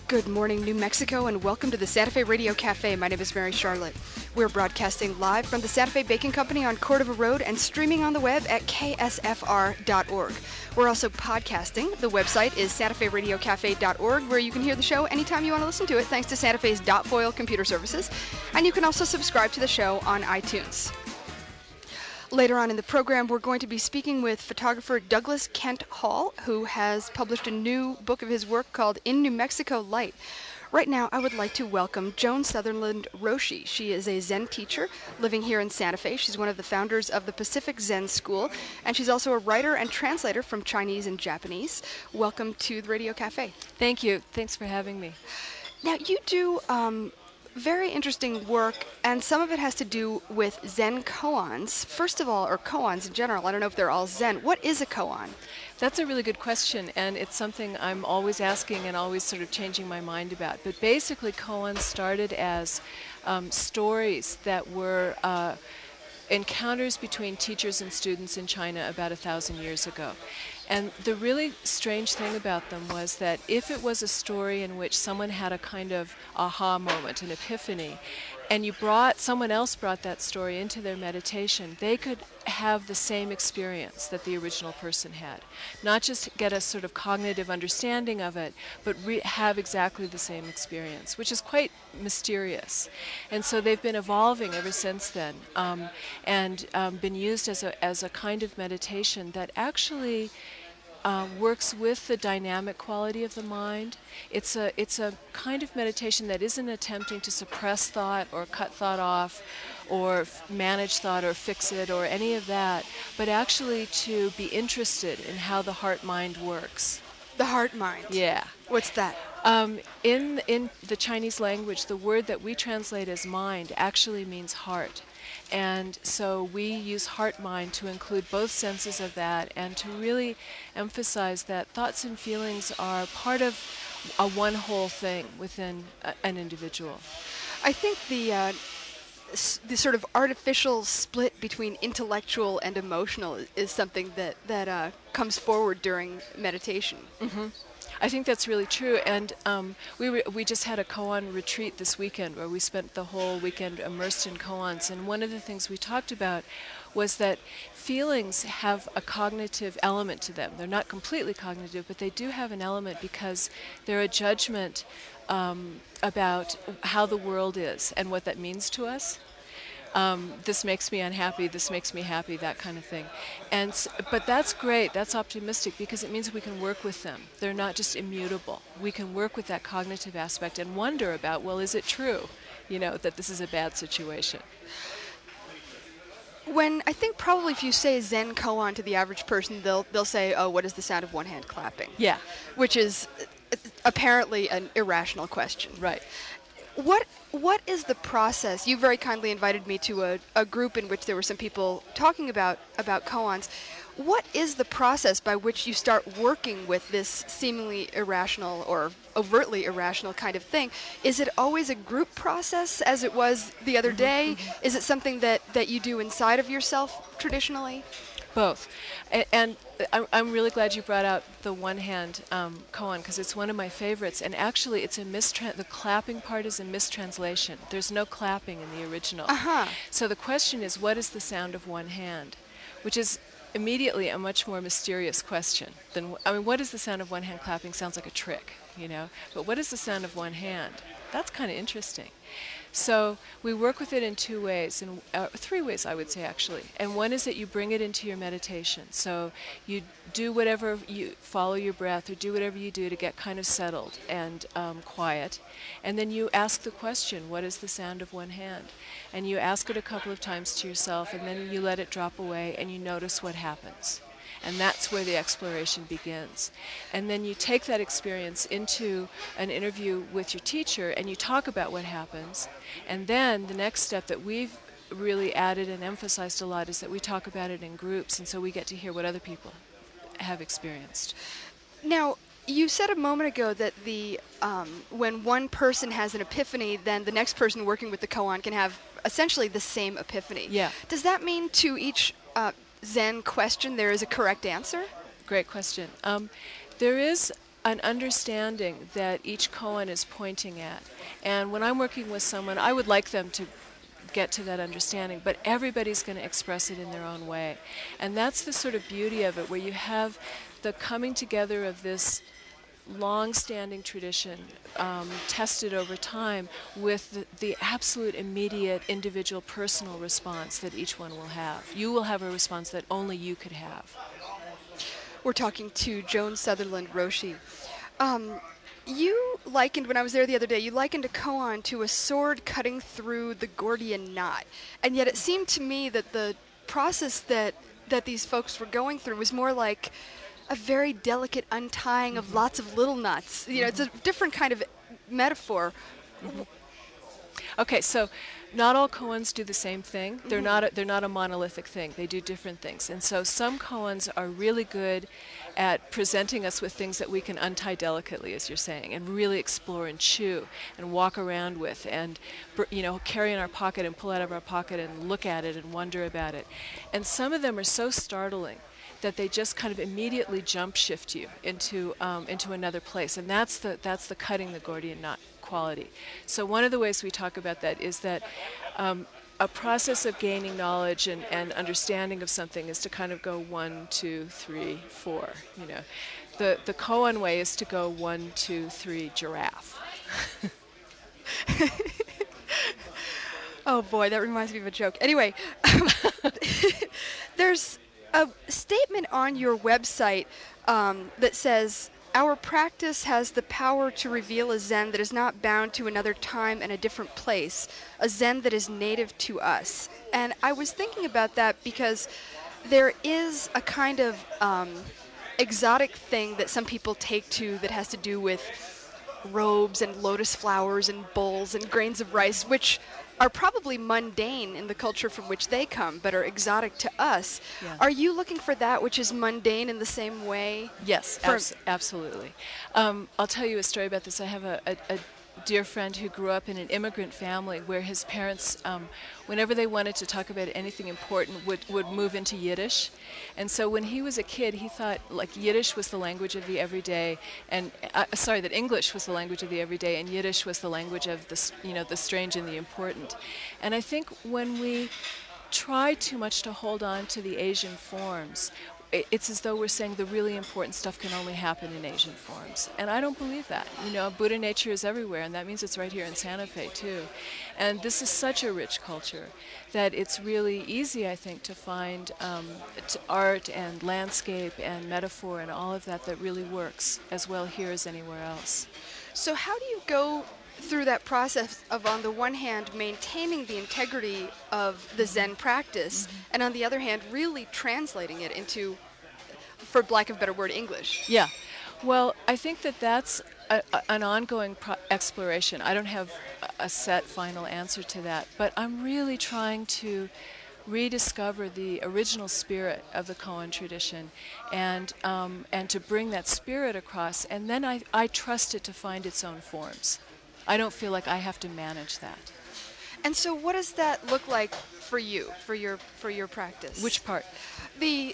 Good morning, New Mexico, and welcome to the Santa Fe Radio Cafe. My name is Mary Charlotte. We're broadcasting live from the Santa Fe Baking Company on Cordova Road and streaming on the web at ksfr.org. We're also podcasting. The website is santaferadiocafe.org, where you can hear the show anytime you want to listen to it, thanks to Santa Fe's .foil computer services. And you can also subscribe to the show on iTunes. Later on in the program, we're going to be speaking with photographer Douglas Kent Hall, who has published a new book of his work called In New Mexico Light. Right now, I would like to welcome Joan Sutherland Roshi. She is a Zen teacher living here in Santa Fe. She's one of the founders of the Pacific Zen School, and she's also a writer and translator from Chinese and Japanese. Welcome to the Radio Cafe. Thank you. Thanks for having me. Now, you do very interesting work, and some of it has to do with Zen koans. First of all, or koans in general, I don't know if they're all Zen. What is a koan? That's a really good question, and it's something I'm always asking and always sort of changing my mind about. But basically, koans started as stories that were encounters between teachers and students in China about 1,000 years ago. And the really strange thing about them was that if it was a story in which someone had a kind of aha moment, an epiphany, and someone else brought that story into their meditation, they could have the same experience that the original person had. Not just get a sort of cognitive understanding of it, but have exactly the same experience, which is quite mysterious. And so they've been evolving ever since then, and been used as a kind of meditation that actually works with the dynamic quality of the mind. It's a kind of meditation that isn't attempting to suppress thought or cut thought off or manage thought or fix it or any of that, but actually to be interested in how the heart-mind works. The heart-mind? Yeah. What's that? In the Chinese language, the word that we translate as mind actually means heart. And so we use heart-mind to include both senses of that and to really emphasize that thoughts and feelings are part of a one whole thing within an individual. I think the sort of artificial split between intellectual and emotional is something that comes forward during meditation. Mm-hmm. I think that's really true, and we just had a koan retreat this weekend where we spent the whole weekend immersed in koans, and one of the things we talked about was that feelings have a cognitive element to them. They're not completely cognitive, but they do have an element because they're a judgment about how the world is and what that means to us. This makes me unhappy, this makes me happy, that kind of thing. But that's great, that's optimistic, because it means we can work with them. They're not just immutable. We can work with that cognitive aspect and wonder about, well, is it true, that this is a bad situation? When I think probably if you say Zen koan to the average person, they'll say, oh, what is the sound of one hand clapping? Yeah. Which is apparently an irrational question. Right. What is the process? You very kindly invited me to a group in which there were some people talking about koans. What is the process by which you start working with this seemingly irrational or overtly irrational kind of thing? Is it always a group process, as it was the other day? Mm-hmm. Is it something that you do inside of yourself traditionally? Both. And I'm really glad you brought out the one-hand koan, because it's one of my favorites. And actually, it's the clapping part is a mistranslation. There's no clapping in the original. Uh-huh. So the question is, what is the sound of one hand? Which is immediately a much more mysterious question than, what is the sound of one hand clapping? Sounds like a trick, But what is the sound of one hand? That's kind of interesting. So we work with it in two ways, and three ways, I would say, actually. And one is that you bring it into your meditation. So you do whatever, you follow your breath or do whatever you do to get kind of settled and quiet. And then you ask the question, what is the sound of one hand? And you ask it a couple of times to yourself, and then you let it drop away, and you notice what happens. And that's where the exploration begins. And then you take that experience into an interview with your teacher and you talk about what happens. And then the next step that we've really added and emphasized a lot is that we talk about it in groups, and so we get to hear what other people have experienced. Now, you said a moment ago that when one person has an epiphany, then the next person working with the koan can have essentially the same epiphany. Yeah. Does that mean to each Zen question there is a correct answer? Great question. There is an understanding that each koan is pointing at. And when I'm working with someone, I would like them to get to that understanding, but everybody's going to express it in their own way. And that's the sort of beauty of it, where you have the coming together of this long-standing tradition, tested over time with the absolute immediate individual personal response that each one will have. You will have a response that only you could have. We're talking to Joan Sutherland Roshi. You likened, when I was there the other day, you likened a koan to a sword cutting through the Gordian knot. And yet it seemed to me that the process that these folks were going through was more like a very delicate untying of lots of little knots. You know, it's a different kind of metaphor. Okay, so not all koans do the same thing. They're not a monolithic thing. They do different things. And so some koans are really good at presenting us with things that we can untie delicately, as you're saying, and really explore and chew and walk around with, and carry in our pocket and pull out of our pocket and look at it and wonder about it. And some of them are so startling that they just kind of immediately jump shift you into another place, and that's the cutting the Gordian knot quality. So one of the ways we talk about that is that a process of gaining knowledge and understanding of something is to kind of go 1, 2, 3, 4. The koan way is to go 1, 2, 3, giraffe. Oh boy, that reminds me of a joke. Anyway, there's a statement on your website that says, "Our practice has the power to reveal a Zen that is not bound to another time and a different place, a Zen that is native to us." And I was thinking about that because there is a kind of exotic thing that some people take to that has to do with robes and lotus flowers and bowls and grains of rice, which are probably mundane in the culture from which they come, but are exotic to us. Yeah. Are you looking for that which is mundane in the same way? Yes, absolutely. I'll tell you a story about this. I have a dear friend who grew up in an immigrant family where his parents, whenever they wanted to talk about anything important, would move into Yiddish. And so when he was a kid, he thought like Yiddish was the language of the everyday, and that English was the language of the everyday, and Yiddish was the language of the strange and the important. And I think when we try too much to hold on to the Asian forms, it's as though we're saying the really important stuff can only happen in Asian forms. And I don't believe that. Buddha nature is everywhere, and that means it's right here in Santa Fe, too. And this is such a rich culture that it's really easy, I think, to find art and landscape and metaphor and all of that really works as well here as anywhere else. So how do you go through that process of, on the one hand, maintaining the integrity of the Zen practice, and on the other hand, really translating it into, for lack of a better word, English? Yeah. Well, I think that's an ongoing exploration. I don't have a set final answer to that, but I'm really trying to rediscover the original spirit of the koan tradition and to bring that spirit across, and then I trust it to find its own forms. I don't feel like I have to manage that. And so what does that look like for you, for your practice? Which part? The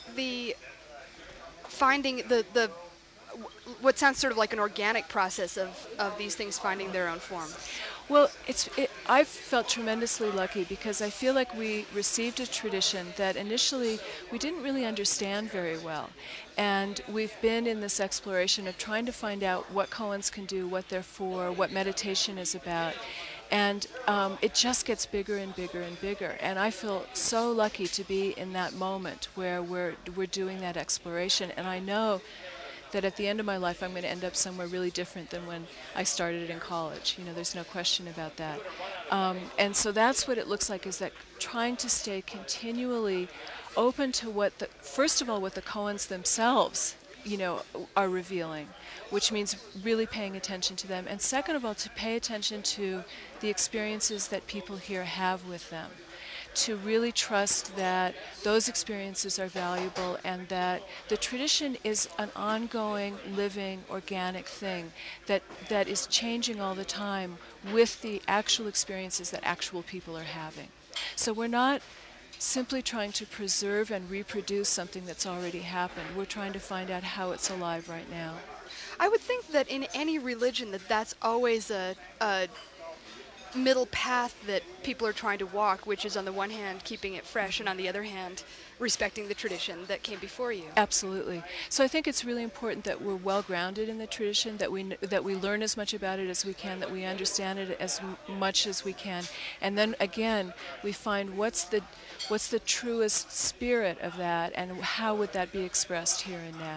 finding the what sounds sort of like an organic process of these things finding their own form. Well, I've felt tremendously lucky because I feel like we received a tradition that initially we didn't really understand very well. And we've been in this exploration of trying to find out what koans can do, what they're for, what meditation is about. And it just gets bigger and bigger and bigger. And I feel so lucky to be in that moment where we're doing that exploration. And I know that at the end of my life I'm going to end up somewhere really different than when I started in college. There's no question about that. And so that's what it looks like, is that trying to stay continually open to first of all, what the koans themselves, are revealing, which means really paying attention to them. And second of all, to pay attention to the experiences that people here have with them, to really trust that those experiences are valuable and that the tradition is an ongoing, living, organic thing that is changing all the time with the actual experiences that actual people are having. So we're not simply trying to preserve and reproduce something that's already happened. We're trying to find out how it's alive right now. I would think that in any religion that's always a middle path that people are trying to walk, which is on the one hand keeping it fresh and on the other hand respecting the tradition that came before you. Absolutely. So I think it's really important that we're well grounded in the tradition, that we learn as much about it as we can, that we understand it as much as we can, and then again we find what's the truest spirit of that, and how would that be expressed here and now.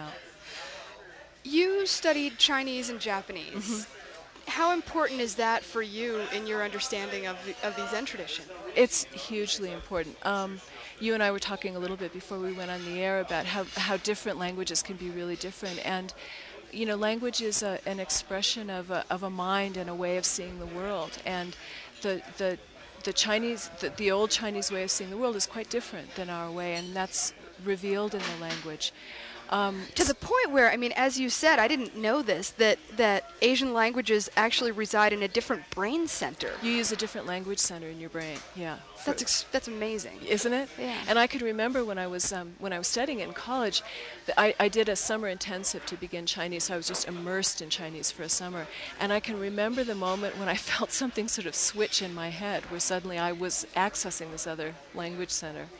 You studied Chinese and Japanese. How important is that for you in your understanding of the Zen tradition? It's hugely important. You and I were talking a little bit before we went on the air about how different languages can be really different. And, you know, language is an expression of a mind and a way of seeing the world. And the Chinese, the old Chinese way of seeing the world is quite different than our way, and that's revealed in the language. To the point where, I mean, as you said, I didn't know this, that Asian languages actually reside in a different brain center. You use a different language center in your brain, yeah. That's amazing. Isn't it? Yeah. And I could remember when I was studying it in college, I did a summer intensive to begin Chinese, so I was just immersed in Chinese for a summer. And I can remember the moment when I felt something sort of switch in my head, where suddenly I was accessing this other language center.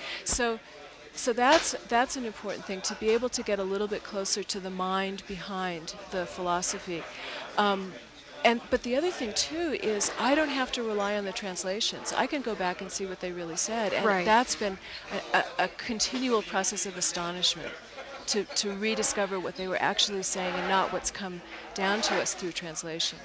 So that's an important thing, to be able to get a little bit closer to the mind behind the philosophy. But the other thing too is I don't have to rely on the translations. I can go back and see what they really said, and right. That's been a continual process of astonishment to rediscover what they were actually saying and not what's come down to us through translation.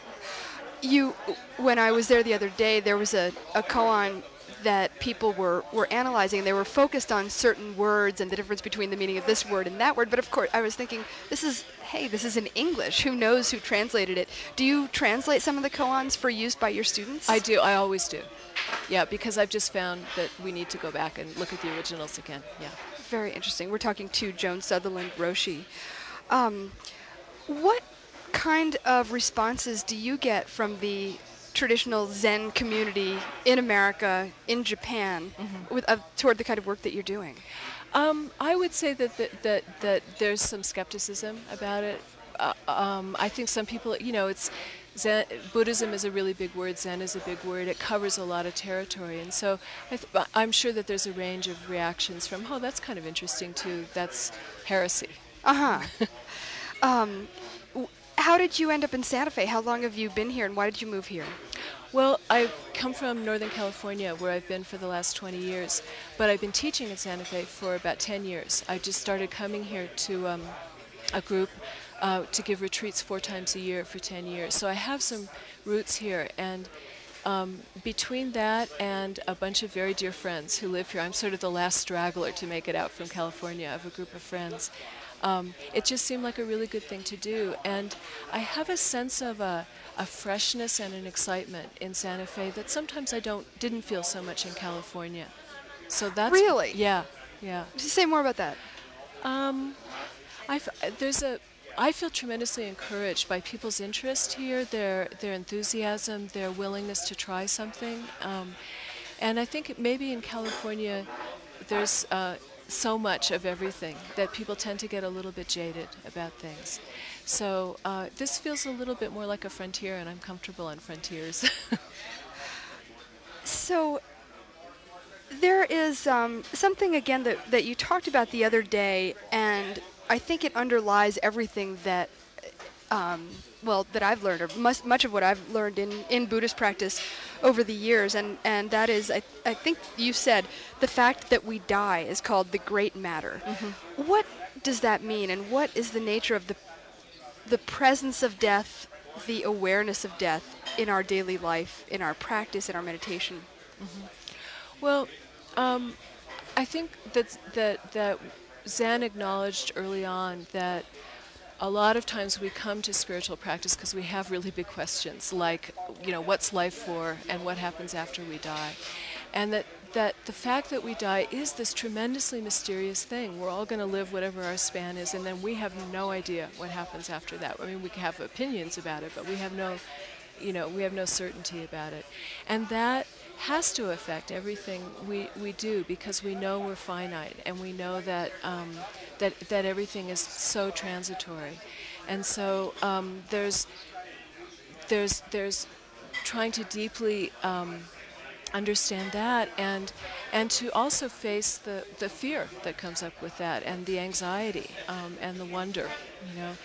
When I was there the other day, there was a koan that people were analyzing, and they were focused on certain words and the difference between the meaning of this word and that word. But of course, I was thinking, this is in English. Who knows who translated it? Do you translate some of the koans for use by your students? I do. I always do. Yeah, because I've just found that we need to go back and look at the originals again. Yeah. Very interesting. We're talking to Joan Sutherland Roshi. What kind of responses do you get from the traditional Zen community in America, in Japan, toward the kind of work that you're doing? I would say that there's some skepticism about it. I think some people, it's Zen, Buddhism is a really big word, Zen is a big word. It covers a lot of territory, and so I'm sure that there's a range of reactions from, oh, that's kind of interesting, to that's heresy. How did you end up in Santa Fe? How long have you been here, and why did you move here? Well, I come from Northern California, where I've been for the last 20 years, but I've been teaching in Santa Fe for about 10 years. I just started coming here to a group to give retreats 4 times a year for 10 years. So I have some roots here, and between that and a bunch of very dear friends who live here, I'm sort of the last straggler to make it out from California of a group of friends. It just seemed like a really good thing to do, and I have a sense of a freshness and an excitement in Santa Fe that sometimes I didn't feel so much in California. So that's really, yeah. Say more about that. I feel tremendously encouraged by people's interest here, their enthusiasm, their willingness to try something, and I think maybe in California there's so much of everything that people tend to get a little bit jaded about things. So this feels a little bit more like a frontier, and I'm comfortable on frontiers. So there is something, again, that you talked about the other day, and I think it underlies everything that I've learned, or much of what I've learned in Buddhist practice over the years, and that is, I think you said, the fact that we die is called the great matter. What does that mean, and what is the nature of the presence of death, the awareness of death in our daily life, in our practice, in our meditation? Well, I think that Zen acknowledged early on that a lot of times we come to spiritual practice because we have really big questions, like, what's life for, and what happens after we die, and that the fact that we die is this tremendously mysterious thing. We're all going to live whatever our span is, and then we have no idea what happens after that. I mean, we can have opinions about it, but we have no certainty about it, and that has to affect everything we do, because we know we're finite, and we know that that everything is so transitory. And so there's trying to deeply understand that, and to also face the fear that comes up with that, and the anxiety, and the wonder, you know.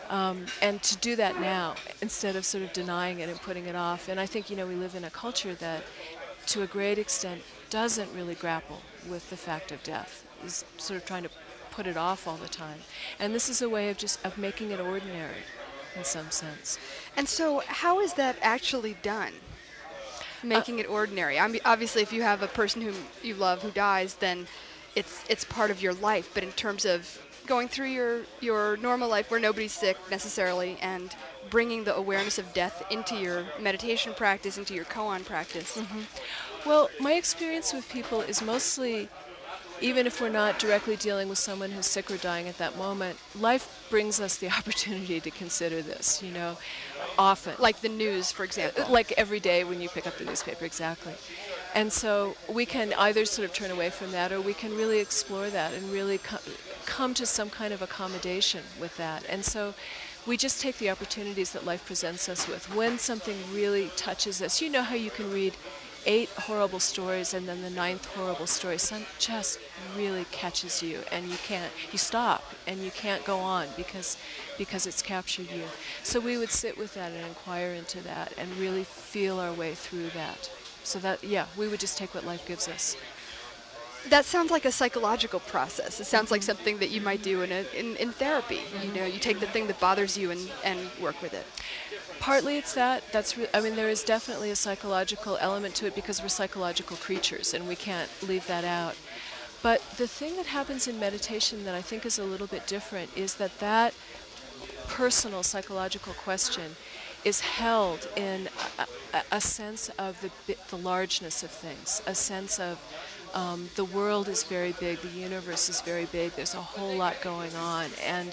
And to do that now, instead of sort of denying it and putting it off. And I think, you know, we live in a culture that, to a great extent, doesn't really grapple with the fact of death, is sort of trying to put it off all the time. And this is a way of just of making it ordinary, in some sense. And so how is that actually done? Making it ordinary. I mean, obviously, if you have a person whom you love who dies, then it's part of your life. But in terms of going through your normal life where nobody's sick necessarily, and bringing the awareness of death into your meditation practice, into your koan practice. Well, my experience with people is mostly, even if we're not directly dealing with someone who's sick or dying at that moment, life brings us the opportunity to consider this, you know, often. Like the news, for example. Like every day when you pick up the newspaper, exactly. And so we can either sort of turn away from that, or we can really explore that and really come to some kind of accommodation with that. And so we just take the opportunities that life presents us with. When something really touches us, you know how you can read 8 horrible stories, and then the 9th horrible story just really catches you, and you stop, and you can't go on because it's captured you. So we would sit with that and inquire into that and really feel our way through that. So that, yeah, we would just take what life gives us. That sounds like a psychological process. It sounds like something that you might do in therapy. You know, you take the thing that bothers you and work with it. Partly it's that. I mean, there is definitely a psychological element to it, because we're psychological creatures, and we can't leave that out. But the thing that happens in meditation that I think is a little bit different is that personal psychological question is held in a sense of the largeness of things, a sense of the world is very big, the universe is very big, there's a whole lot going on, and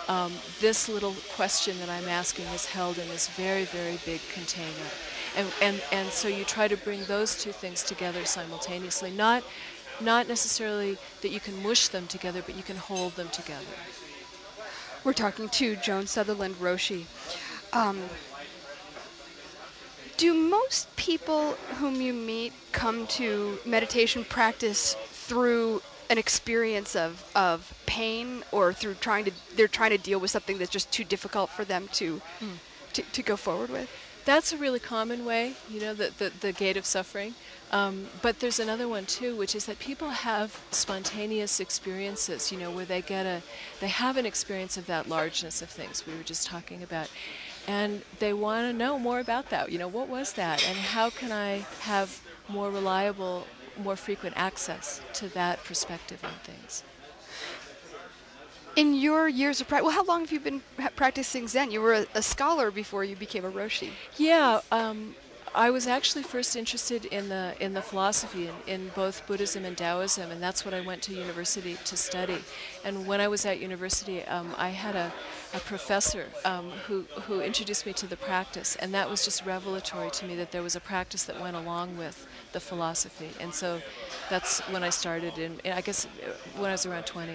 this little question that I'm asking is held in this very, very big container. And so you try to bring those two things together simultaneously, not necessarily that you can mush them together, but you can hold them together. We're talking to Joan Sutherland Roshi. Do most people whom you meet come to meditation practice through an experience of pain, or through they're trying to deal with something that's just too difficult for them to go forward with? That's a really common way, you know, the gate of suffering. But there's another one too, which is that people have spontaneous experiences, you know, where they have an experience of that largeness of things we were just talking about. And they want to know more about that. You know, what was that? And how can I have more reliable, more frequent access to that perspective on things? In your years of practice, well, how long have you been practicing Zen? You were a scholar before you became a Roshi. Yeah, I was actually first interested in the philosophy in both Buddhism and Taoism, and that's what I went to university to study. And when I was at university, I had a professor who introduced me to the practice, and that was just revelatory to me, that there was a practice that went along with the philosophy. And so that's when I started, I guess when I was around 20.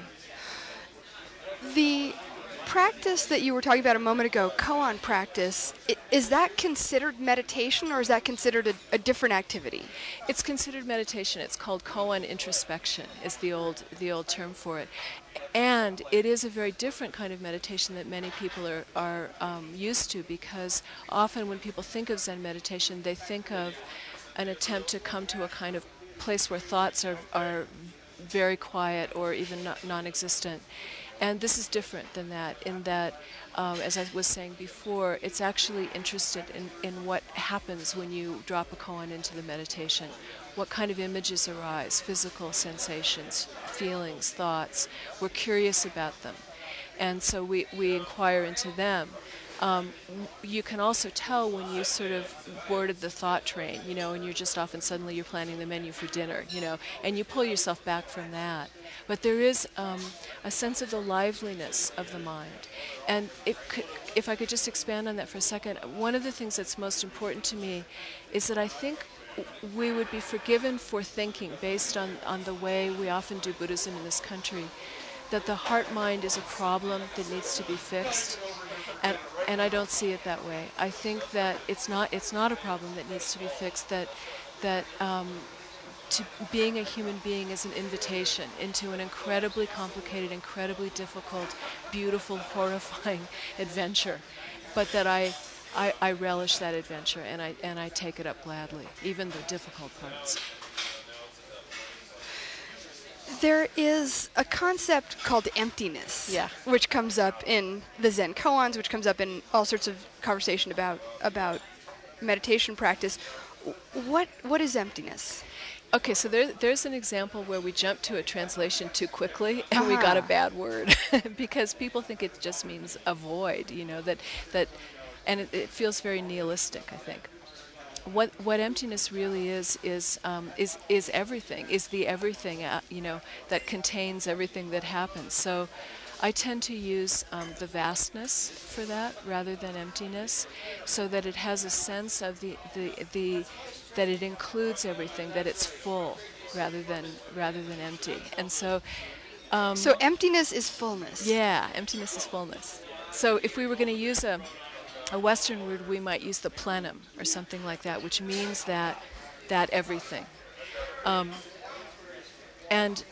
The practice that you were talking about a moment ago, koan practice, is that considered meditation, or is that considered a different activity? It's considered meditation. It's called koan introspection, is the old term for it. And it is a very different kind of meditation that many people are used to, because often when people think of Zen meditation, they think of an attempt to come to a kind of place where thoughts are very quiet or even non-existent. And this is different than that, in that, as I was saying before, it's actually interested in what happens when you drop a koan into the meditation. What kind of images arise, physical sensations, feelings, thoughts. We're curious about them. And so we inquire into them. You can also tell when you sort of boarded the thought train, you know, and you're just off and suddenly you're planning the menu for dinner, you know, and you pull yourself back from that. But there is a sense of the liveliness of the mind. And if I could just expand on that for a second, one of the things that's most important to me is that I think we would be forgiven for thinking, based on the way we often do Buddhism in this country, that the heart-mind is a problem that needs to be fixed. And I don't see it that way. I think that it's not a problem that needs to be fixed, that to being a human being is an invitation into an incredibly complicated, incredibly difficult, beautiful, horrifying adventure. But that I relish that adventure, and I take it up gladly, even the difficult parts. There is a concept called emptiness, Yeah. which comes up in the Zen koans, which comes up in all sorts of conversation about meditation practice. What is emptiness? Okay, so there's an example where we jumped to a translation too quickly, and we got a bad word because people think it just means a void, and it feels very nihilistic, I think. What emptiness really is everything, is the everything, that contains everything that happens. So I tend to use the vastness for that rather than emptiness, so that it has a sense of the that it includes everything, that it's full rather than empty. And so So emptiness is fullness. yeah, emptiness is fullness. So if we were going to use a Western word, we might use the plenum or something like that, which means that everything. And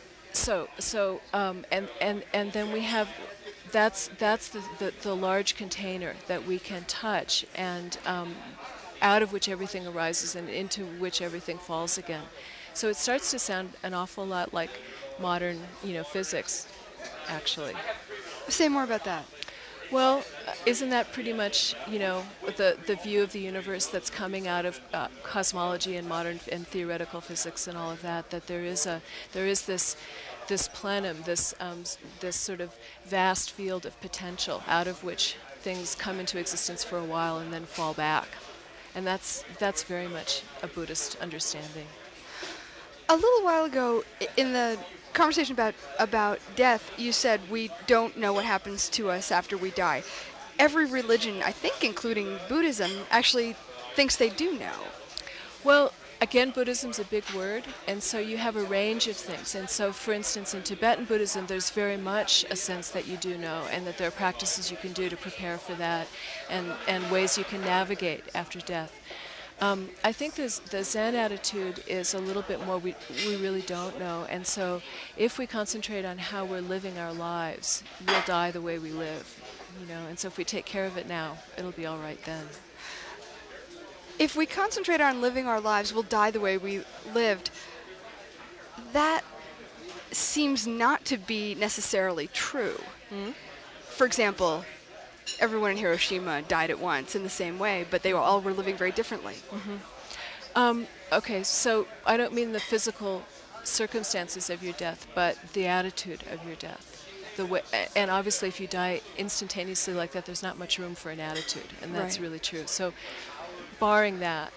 then we have that's the large container that we can touch, and out of which everything arises and into which everything falls again. So it starts to sound an awful lot like modern, physics, actually. Say more about that. Well, isn't that pretty much, the view of the universe that's coming out of cosmology and modern and theoretical physics and all of that? That there is this plenum, this sort of vast field of potential out of which things come into existence for a while and then fall back, and that's very much a Buddhist understanding. A little while ago, in the conversation about death, you said we don't know what happens to us after we die. Every religion, I think including Buddhism, actually thinks they do know. Well, again, Buddhism's a big word, and so you have a range of things. And so, for instance, in Tibetan Buddhism, there's very much a sense that you do know, and that there are practices you can do to prepare for that, and ways you can navigate after death. I think the Zen attitude is a little bit more, we really don't know. And so if we concentrate on how we're living our lives, we'll die the way we live, And so if we take care of it now, it'll be all right then. If we concentrate on living our lives, we'll die the way we lived. That seems not to be necessarily true. Mm-hmm. For example, everyone in Hiroshima died at once in the same way, but they all were living very differently. Mm-hmm. Okay, so I don't mean the physical circumstances of your death, but the attitude of your death. And obviously if you die instantaneously like that, there's not much room for an attitude, and that's Right. really true. So barring that,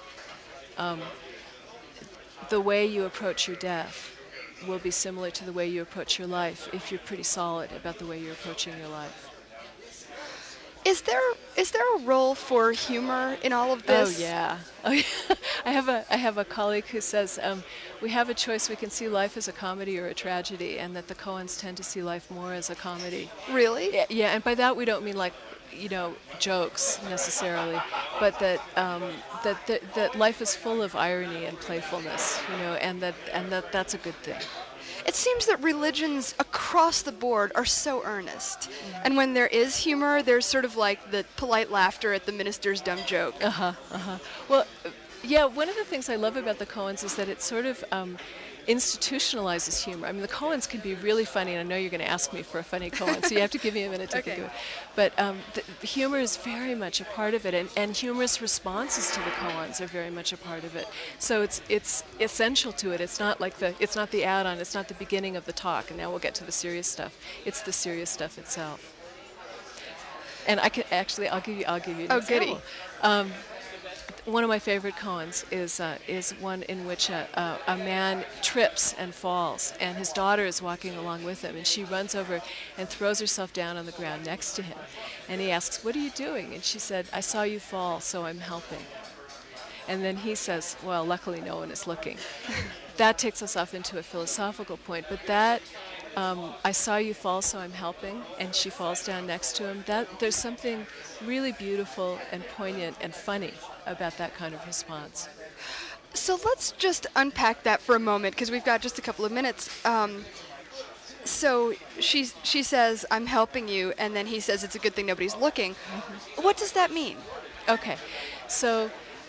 the way you approach your death will be similar to the way you approach your life if you're pretty solid about the way you're approaching your life. Is there a role for humor in all of this? Oh yeah. I have a colleague who says we have a choice. We can see life as a comedy or a tragedy, and that the koans tend to see life more as a comedy. Really? Yeah, and by that we don't mean like jokes necessarily, but that that life is full of irony and playfulness, and that's a good thing. It seems that religions across the board are so earnest. Mm-hmm. And when there is humor, there's sort of like the polite laughter at the minister's dumb joke. Well, yeah, one of the things I love about the koans is that it sort of institutionalizes humor. I mean, the koans can be really funny, and I know you're going to ask me for a funny koan, so you have to give me a minute to think of it. But the humor is very much a part of it, and humorous responses to the koans are very much a part of it. So it's essential to it. It's not like it's not the add-on. It's not the beginning of the talk, and now we'll get to the serious stuff. It's the serious stuff itself. And I'll give you an example. Goody. One of my favorite koans is one in which a man trips and falls, and his daughter is walking along with him, and she runs over and throws herself down on the ground next to him. And he asks, "What are you doing?" And she said, "I saw you fall, so I'm helping." And then he says, well, luckily no one is looking. That takes us off into a philosophical point, but that I saw you fall, so I'm helping, and she falls down next to him. That there's something really beautiful and poignant and funny about that kind of response. So let's just unpack that for a moment, because we've got just a couple of minutes. So she says, I'm helping you, and then he says it's a good thing nobody's looking. Mm-hmm. What does that mean? Okay, so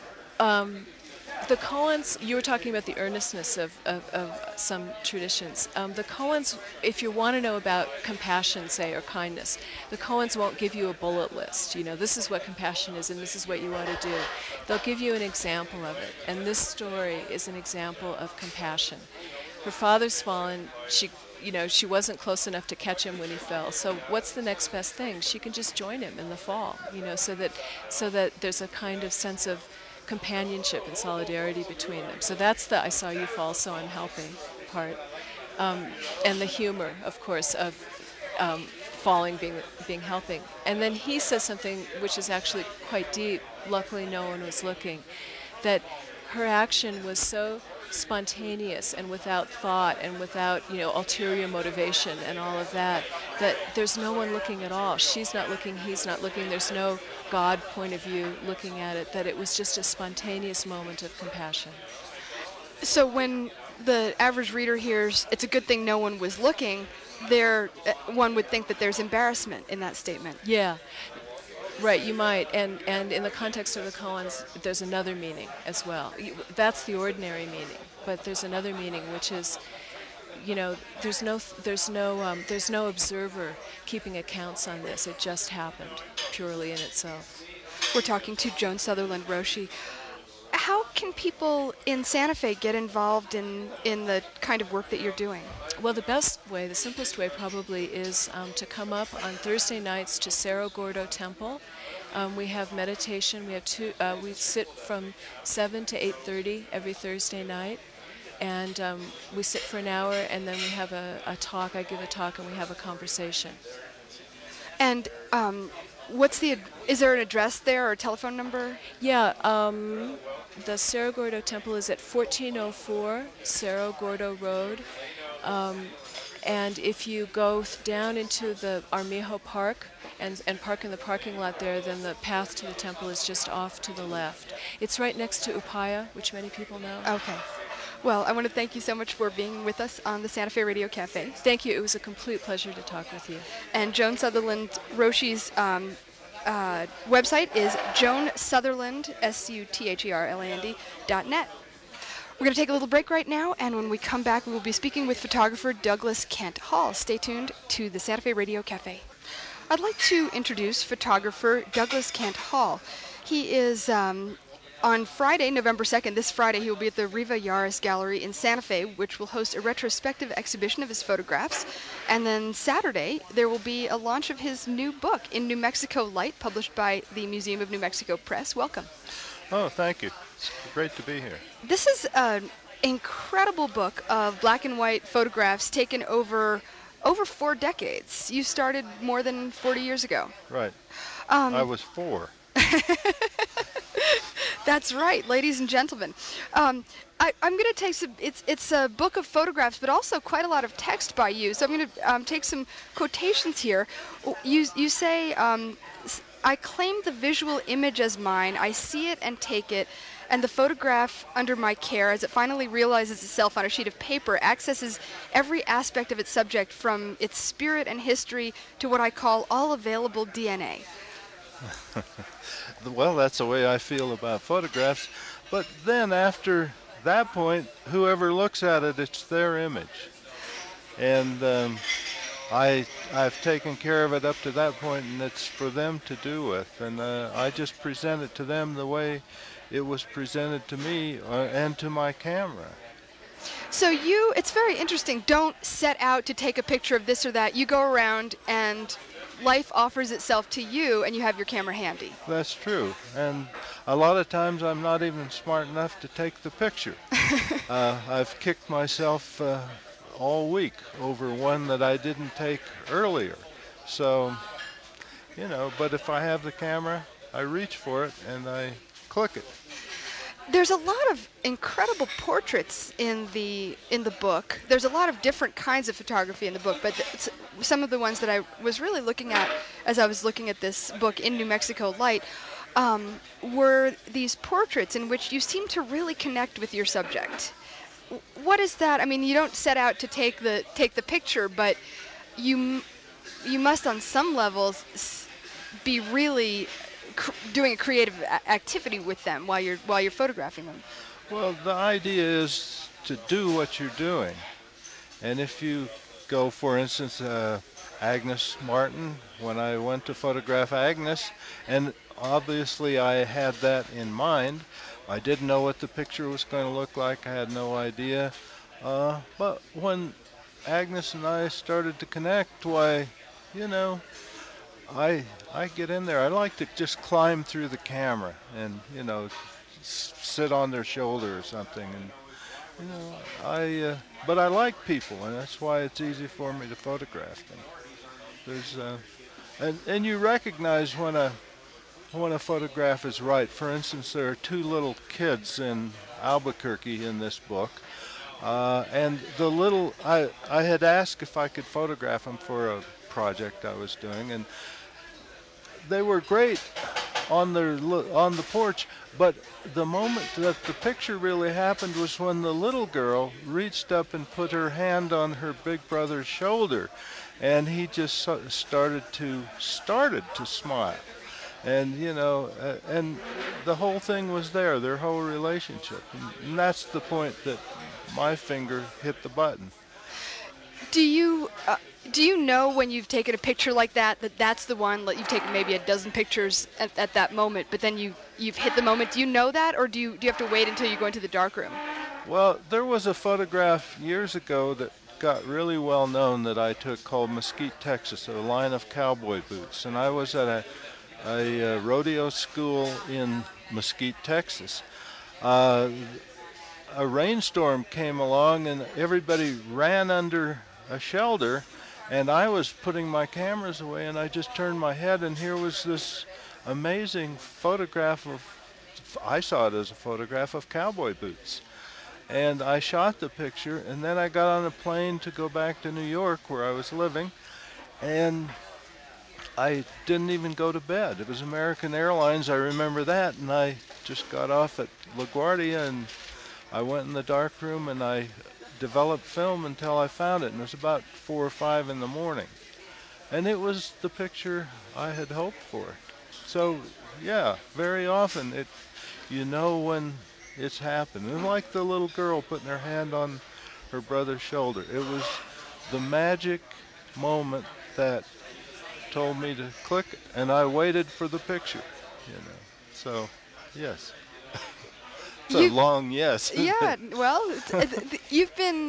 the koans, you were talking about the earnestness of some traditions. The koans, if you want to know about compassion, say, or kindness, the koans won't give you a bullet list. You know, this is what compassion is and this is what you ought to do. They'll give you an example of it. And this story is an example of compassion. Her father's fallen. She wasn't close enough to catch him when he fell. So what's the next best thing? She can just join him in the fall, so that there's a kind of sense of companionship and solidarity between them. So that's the I saw you fall, so I'm helping part. And the humor, of course, of falling being helping. And then he says something which is actually quite deep. Luckily no one was looking. That her action was so spontaneous and without thought and without ulterior motivation and all of that there's no one looking at all. She's not looking, he's not looking, there's no God point of view looking at it, that it was just a spontaneous moment of compassion. So when the average reader hears it's a good thing no one was looking, one would think that there's embarrassment in that statement. Yeah. Right, you might, and in the context of the koans, there's another meaning as well. That's the ordinary meaning, but there's another meaning, which is, there's no observer keeping accounts on this. It just happened purely in itself. We're talking to Joan Sutherland Roshi. How can people in Santa Fe get involved in the kind of work that you're doing? Well, the simplest way probably is to come up on Thursday nights to Cerro Gordo Temple. We have meditation. We have we sit from 7 to 8:30 every Thursday night, and we sit for an hour, and then we have a talk. I give a talk, and we have a conversation. And is there an address there or a telephone number? Yeah, the Cerro Gordo Temple is at 1404 Cerro Gordo Road. And if you go down into the Armijo Park and park in the parking lot there, then the path to the temple is just off to the left. It's right next to Upaya, which many people know. Okay. Well, I want to thank you so much for being with us on the Santa Fe Radio Cafe. Thank you. It was a complete pleasure to talk with you. And Joan Sutherland Roshi's website is joansutherland, SUTHERLAND.net. We're going to take a little break right now, and when we come back, we will be speaking with photographer Douglas Kent Hall. Stay tuned to the Santa Fe Radio Cafe. I'd like to introduce photographer Douglas Kent Hall. He is, on Friday, November 2nd, this Friday, he will be at the Riva Yaris Gallery in Santa Fe, which will host a retrospective exhibition of his photographs. And then Saturday, there will be a launch of his new book, In New Mexico Light, published by the Museum of New Mexico Press. Welcome. Oh, thank you. It's great to be here. This is an incredible book of black and white photographs taken over 4 decades. You started more than 40 years ago. Right. I was 4. That's right, ladies and gentlemen. I'm going to take some, it's a book of photographs, but also quite a lot of text by you. So I'm going to take some quotations here. You say, I claim the visual image as mine. I see it and take it, and the photograph under my care, as it finally realizes itself on a sheet of paper, accesses every aspect of its subject, from its spirit and history to what I call all available DNA. Well, that's the way I feel about photographs. But then after that point, whoever looks at it, it's their image. And I've taken care of it up to that point, and it's for them to do with. And I just present it to them the way it was presented to me and to my camera. So it's very interesting, don't set out to take a picture of this or that. You go around and life offers itself to you, and you have your camera handy. That's true. And a lot of times I'm not even smart enough to take the picture. I've kicked myself all week over one that I didn't take earlier. So, but if I have the camera, I reach for it and I click it. There's a lot of incredible portraits in the book. There's a lot of different kinds of photography in the book, but some of the ones that I was really looking at as I was looking at this book, In New Mexico Light, were these portraits in which you seem to really connect with your subject. What is that? I mean, you don't set out to take the picture, but you must on some levels be really doing a creative activity with them while you're photographing them. Well, the idea is to do what you're doing. And if you go, for instance, Agnes Martin, when I went to photograph Agnes, and obviously I had that in mind. I didn't know what the picture was going to look like. I had no idea. But when Agnes and I started to connect, why, you know, I get in there. I like to just climb through the camera and, you know, sit on their shoulder or something. And, you know, but I like people, and that's why it's easy for me to photograph them. There's, and you recognize when a photograph is right. For instance, there are two little kids in Albuquerque in this book. And I had asked if I could photograph them for a project I was doing, and they were great on the porch, but the moment that the picture really happened was when the little girl reached up and put her hand on her big brother's shoulder, and he just started to smile. And, you know, and the whole thing was there, their whole relationship. And that's the point that my finger hit the button. Do you know when you've taken a picture like that that's the one, like you've taken maybe a dozen pictures at that moment, but then you've hit the moment? Do you know that, or do you have to wait until you go into the darkroom? Well, there was a photograph years ago that got really well known that I took called Mesquite, Texas, a line of cowboy boots. And I was at a rodeo school in Mesquite, Texas. A rainstorm came along and everybody ran under a shelter, and I was putting my cameras away, and I just turned my head, and here was this amazing photograph I saw it as a photograph of cowboy boots. And I shot the picture, and then I got on a plane to go back to New York where I was living, and I didn't even go to bed. It was American Airlines, I remember that, and I just got off at LaGuardia, and I went in the dark room and I developed film until I found it, and it was about 4 or 5 in the morning. And it was the picture I had hoped for. So, yeah, very often you know when it's happened. And like the little girl putting her hand on her brother's shoulder, it was the magic moment that told me to click, and I waited for the picture, you know. So, yes. It's a long yes. Yeah, well, you've been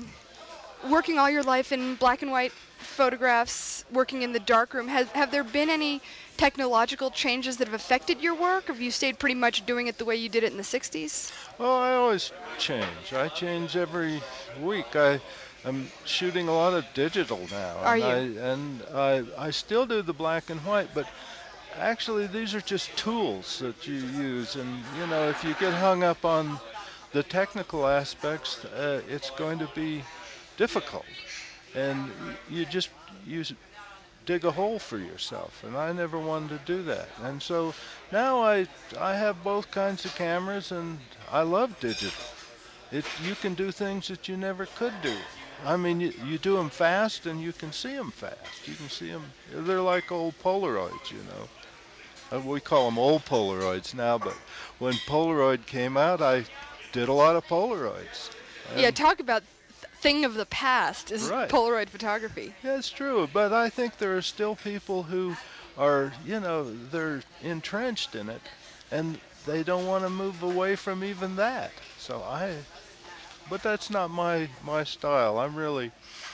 working all your life in black and white photographs, working in the darkroom. Have there been any technological changes that have affected your work? Have you stayed pretty much doing it the way you did it in the 60s? Well, I always change. I change every week. I'm shooting a lot of digital now. Are you? I still do the black and white, but actually these are just tools that you use. And, you know, if you get hung up on the technical aspects, it's going to be difficult. And you dig a hole for yourself, and I never wanted to do that. And so now I have both kinds of cameras, and I love digital. You can do things that you never could do. I mean, you do them fast, and you can see them fast. You can see them. They're like old Polaroids, you know. We call them old Polaroids now, but when Polaroid came out, I did a lot of Polaroids. Yeah, talk about thing of the past is right. Polaroid photography. Yeah, it's true, but I think there are still people who are, you know, they're entrenched in it, and they don't want to move away from even that. So but that's not my style. I'm really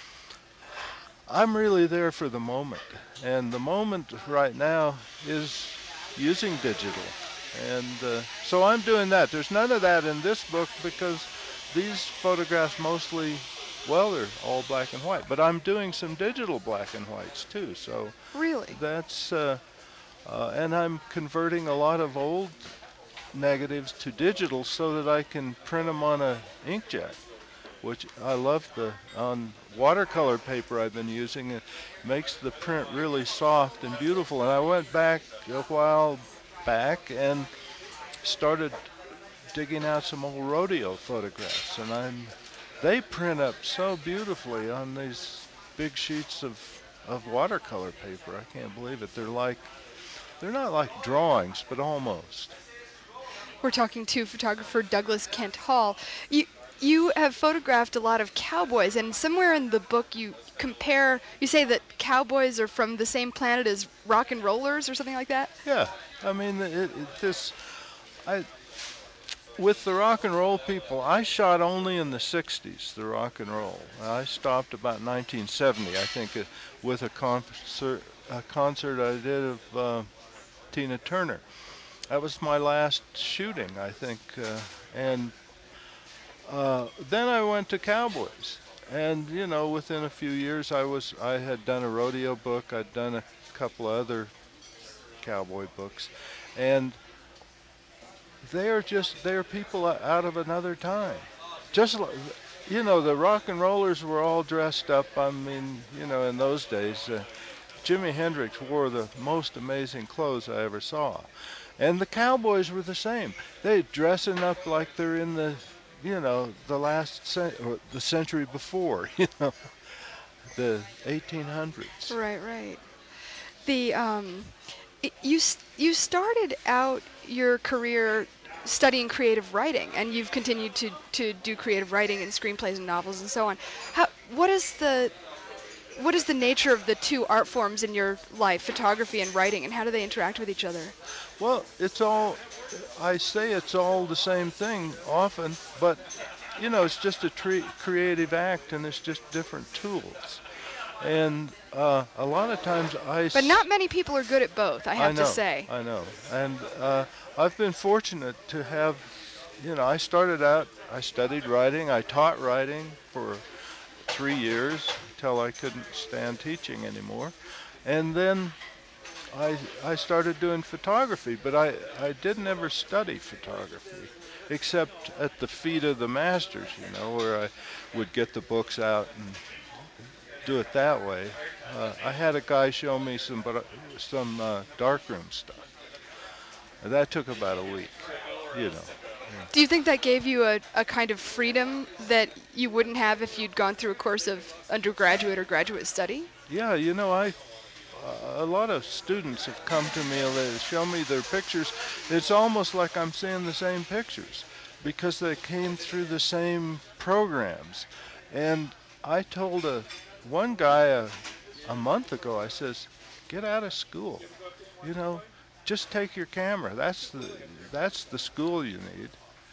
there for the moment, and the moment right now is using digital, and so I'm doing that. There's none of that in this book because these photographs mostly, well, they're all black and white, but I'm doing some digital black and whites too. So really, that's and I'm converting a lot of old negatives to digital so that I can print them on a inkjet, which I love. On watercolor paper I've been using, it makes the print really soft and beautiful. And I went back a while back and started digging out some old rodeo photographs, and they print up so beautifully on these big sheets of watercolor paper. I can't believe it. They're not like drawings, but almost. We're talking to photographer Douglas Kent Hall. You have photographed a lot of cowboys, and somewhere in the book you say that cowboys are from the same planet as rock and rollers or something like that? Yeah, I mean, with the rock and roll people, I shot only in the 60s, the rock and roll. I stopped about 1970, I think, with a concert I did of Tina Turner. That was my last shooting, I think. And then I went to cowboys. And, within a few years, I had done a rodeo book. I'd done a couple other cowboy books. And they're people out of another time. Just like, the rock and rollers were all dressed up. I mean, in those days, Jimi Hendrix wore the most amazing clothes I ever saw. And the cowboys were the same. They're dressing up like they're in the the century before, the 1800s. Right. You started out your career studying creative writing, and you've continued to do creative writing and screenplays and novels and so on. What is the nature of the two art forms in your life, photography and writing, and how do they interact with each other? Well, I say it's all the same thing often, but, it's just a creative act, and it's just different tools. And a lot of times But not many people are good at both, I have to say. I know. And I've been fortunate to have, I started out, I studied writing, I taught writing for 3 years until I couldn't stand teaching anymore. And then I started doing photography, but I didn't ever study photography, except at the feet of the masters, where I would get the books out and do it that way. I had a guy show me some darkroom stuff. And that took about a week, Do you think that gave you a kind of freedom that you wouldn't have if you'd gone through a course of undergraduate or graduate study? Yeah, a lot of students have come to me and they show me their pictures. It's almost like I'm seeing the same pictures because they came through the same programs. And I told one guy a month ago, I says, get out of school. Just take your camera. That's the school you need.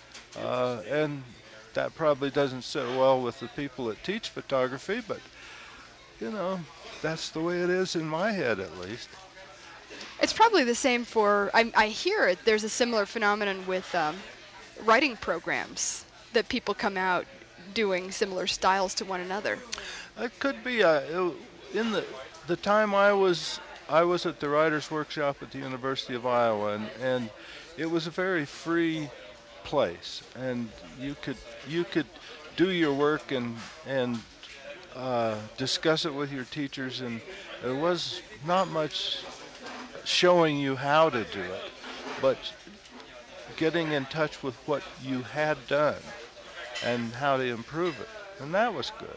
And that probably doesn't sit well with the people that teach photography, but, that's the way it is in my head, at least. It's probably the same I hear it, there's a similar phenomenon with writing programs, that people come out doing similar styles to one another. It could be. In the time I was at the Writers' Workshop at the University of Iowa, and it was a very free place, and you could do your work and discuss it with your teachers, and there was not much showing you how to do it, but getting in touch with what you had done and how to improve it, and that was good.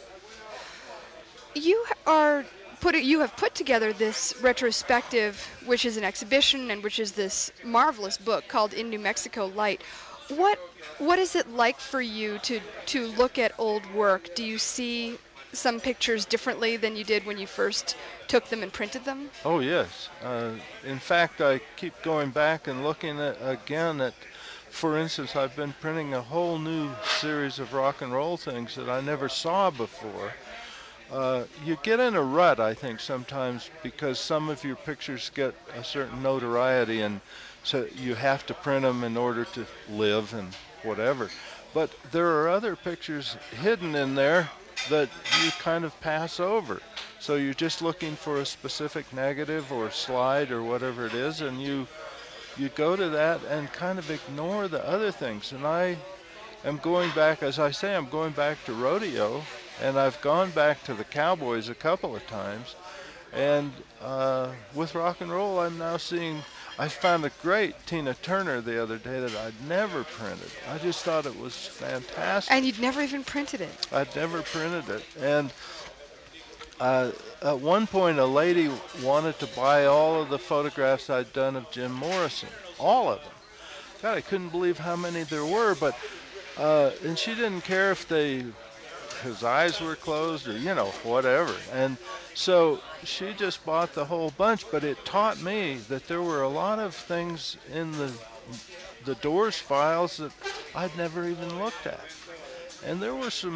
You have put together this retrospective, which is an exhibition and which is this marvelous book called In New Mexico Light. What is it like for you to look at old work? Do you see some pictures differently than you did when you first took them and printed them? Oh, yes. In fact, I keep going back and looking at, for instance, I've been printing a whole new series of rock and roll things that I never saw before. You get in a rut, I think, sometimes because some of your pictures get a certain notoriety, and so you have to print them in order to live and whatever. But there are other pictures hidden in there that you kind of pass over. So you're just looking for a specific negative or slide or whatever it is, and you you go to that and kind of ignore the other things. And I am going back, as I say, I'm going back to rodeo, and I've gone back to the Cowboys a couple of times. And with rock and roll, I'm now seeing, I found a great Tina Turner the other day that I'd never printed. I just thought it was fantastic. And you'd never even printed it. I'd never printed it. And at one point, a lady wanted to buy all of the photographs I'd done of Jim Morrison, all of them. God, I couldn't believe how many there were, but and she didn't care if his eyes were closed or, whatever. And so she just bought the whole bunch, but it taught me that there were a lot of things in the Doors files that I'd never even looked at. And there were still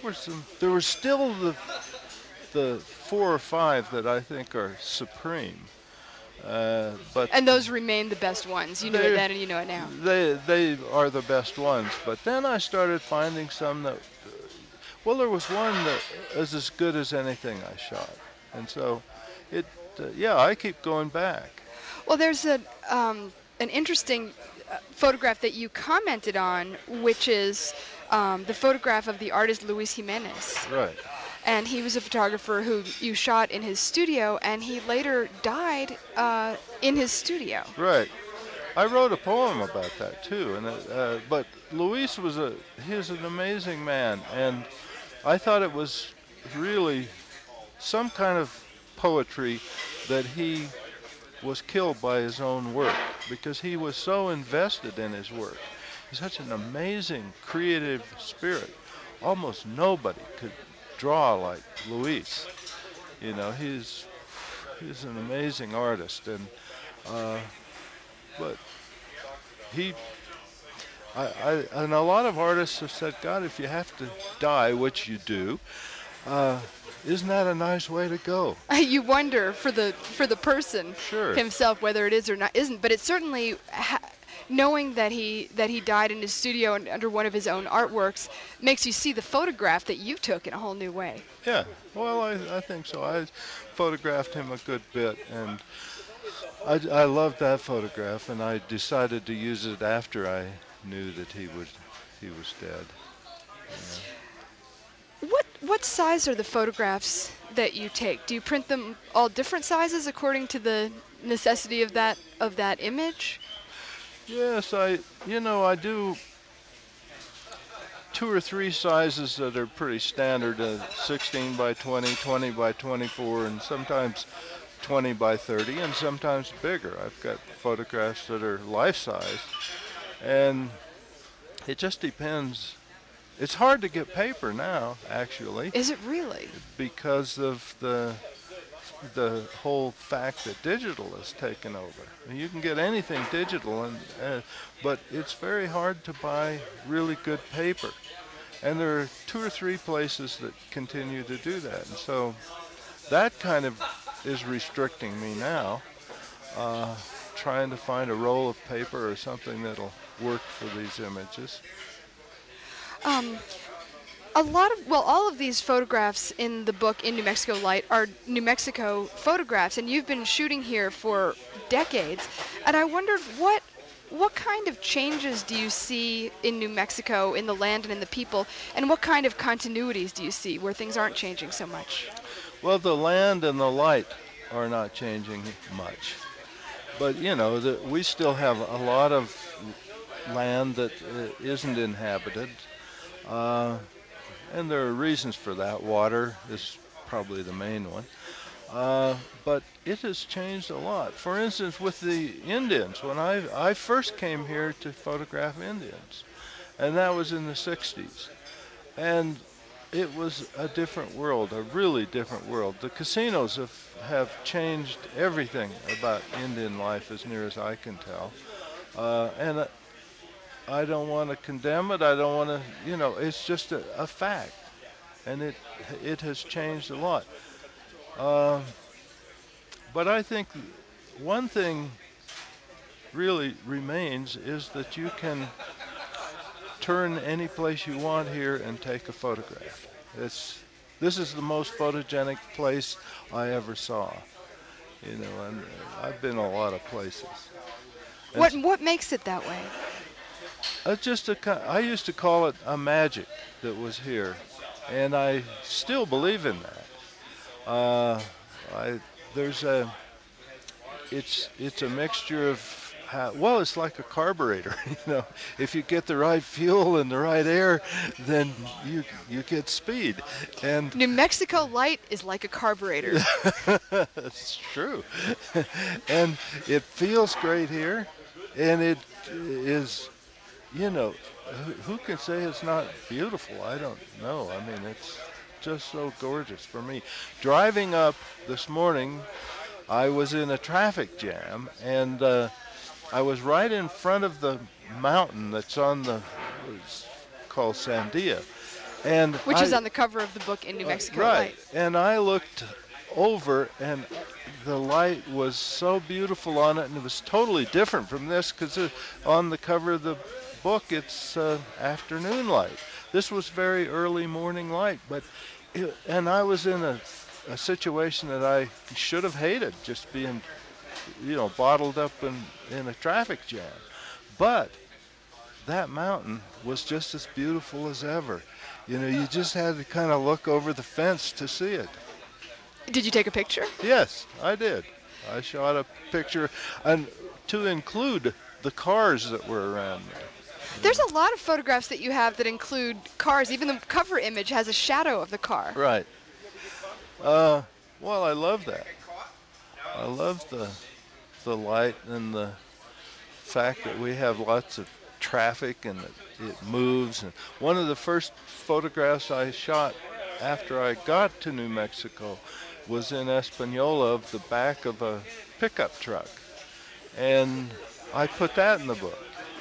the 4 or 5 that I think are supreme. And those remain the best ones. You knew it then and you know it now. They are the best ones. But then I started finding some that, there was one that is as good as anything I shot. And so I keep going back. Well, there's an interesting photograph that you commented on, which is the photograph of the artist Luis Jimenez. Right. And he was a photographer who you shot in his studio, and he later died in his studio. Right. I wrote a poem about that too. And but Luis he's an amazing man, and I thought it was really some kind of poetry that he was killed by his own work, because he was so invested in his work. He's such an amazing creative spirit. Almost nobody could draw like Luis. He's an amazing artist, and but and a lot of artists have said, God, if you have to die, which you do, isn't that a nice way to go? You wonder for the person himself whether it is or not isn't, but it certainly knowing that he died in his studio and under one of his own artworks makes you see the photograph that you took in a whole new way. Yeah, well, I think so. I photographed him a good bit, and I loved that photograph, and I decided to use it after I knew that he was dead. What size are the photographs that you take? Do you print them all different sizes according to the necessity of that image? Yes, I do 2 or 3 sizes that are pretty standard, 16 by 20, 20 by 24, and sometimes 20 by 30, and sometimes bigger. I've got photographs that are life-size, and it just depends. It's hard to get paper now, actually. Is it really? Because of the whole fact that digital has taken over. You can get anything digital, but it's very hard to buy really good paper. And there are 2 or 3 places that continue to do that. And so that kind of is restricting me now, trying to find a roll of paper or something that'll work for these images. All of these photographs in the book In New Mexico Light are New Mexico photographs, and you've been shooting here for decades. And I wondered what kind of changes do you see in New Mexico, in the land and in the people, and what kind of continuities do you see where things aren't changing so much? Well, the land and the light are not changing much. But, we still have a lot of land that isn't inhabited. And there are reasons for that. Water is probably the main one. But it has changed a lot. For instance, with the Indians, when I first came here to photograph Indians, and that was in the 60s. And it was a different world, a really different world. The casinos have changed everything about Indian life as near as I can tell. And I don't want to condemn it. I don't want to, it's just a fact. And it has changed a lot. But I think one thing really remains is that you can turn any place you want here and take a photograph. This is the most photogenic place I ever saw. And I've been a lot of places. What makes it that way? I used to call it a magic that was here, and I still believe in that. There's it's a mixture of it's like a carburetor. If you get the right fuel and the right air, then you get speed. And New Mexico Light is like a carburetor. that's true. And it feels great here, and it is, who can say it's not beautiful? I don't know. I mean, it's just so gorgeous for me. Driving up this morning, I was in a traffic jam, and I was right in front of the mountain that's it's called Sandia. Which is on the cover of the book In New Mexico right. Light. And I looked over, and the light was so beautiful on it, and it was totally different from this, because on the cover of the book it's afternoon light. This was very early morning light, and I was in a situation that I should have hated, just being bottled up in a traffic jam. But that mountain was just as beautiful as ever. You just had to kind of look over the fence to see it. Did you take a picture? Yes, I did. I shot a picture, and to include the cars that were around me. There's a lot of photographs that you have that include cars. Even the cover image has a shadow of the car. Right. Well, I love that. I love the light and the fact that we have lots of traffic and it moves. And one of the first photographs I shot after I got to New Mexico was in Espanola of the back of a pickup truck. And I put that in the book.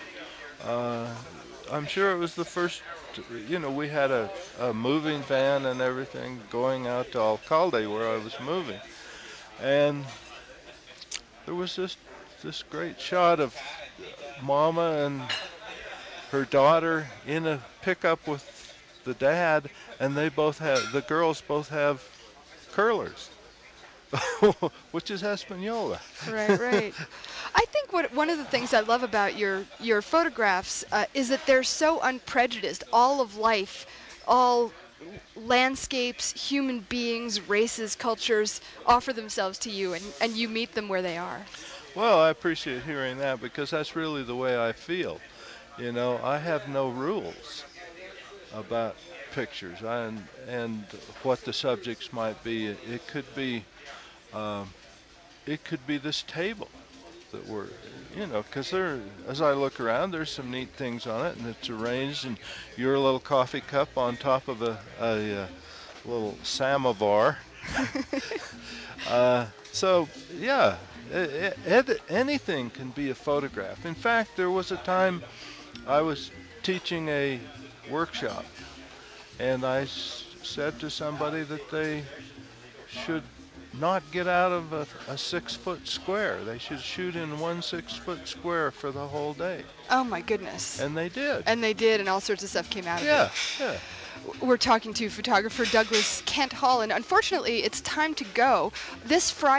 I'm sure it was the first, we had a moving van and everything going out to Alcalde where I was moving. And there was this great shot of Mama and her daughter in a pickup with the dad, and the girls both have curlers, which is Espanola. Right. I think one of the things I love about your photographs is that they're so unprejudiced. All of life, all landscapes, human beings, races, cultures offer themselves to you, and you meet them where they are. Well, I appreciate hearing that, because that's really the way I feel. I have no rules about pictures and what the subjects might be. It could be this table that we're, because as I look around, there's some neat things on it, and it's arranged, and your little coffee cup on top of a little samovar. So yeah, anything can be a photograph. In fact, there was a time I was teaching a workshop, and I said to somebody that they should not get out of a 6-foot square. They should shoot in 1 6-foot square for the whole day. Oh my goodness. And they did. And all sorts of stuff came out of it. Yeah. We're talking to photographer Douglas Kent Hall, and unfortunately it's time to go. This Friday